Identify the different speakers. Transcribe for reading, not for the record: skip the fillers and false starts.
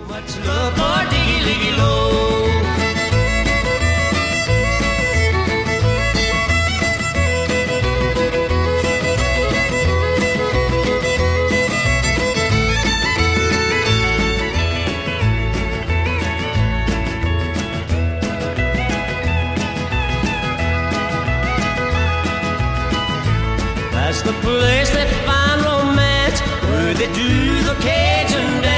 Speaker 1: Much love for Diggy-Liggy-Lo. That's the place they find romance, where they do the Cajun dance.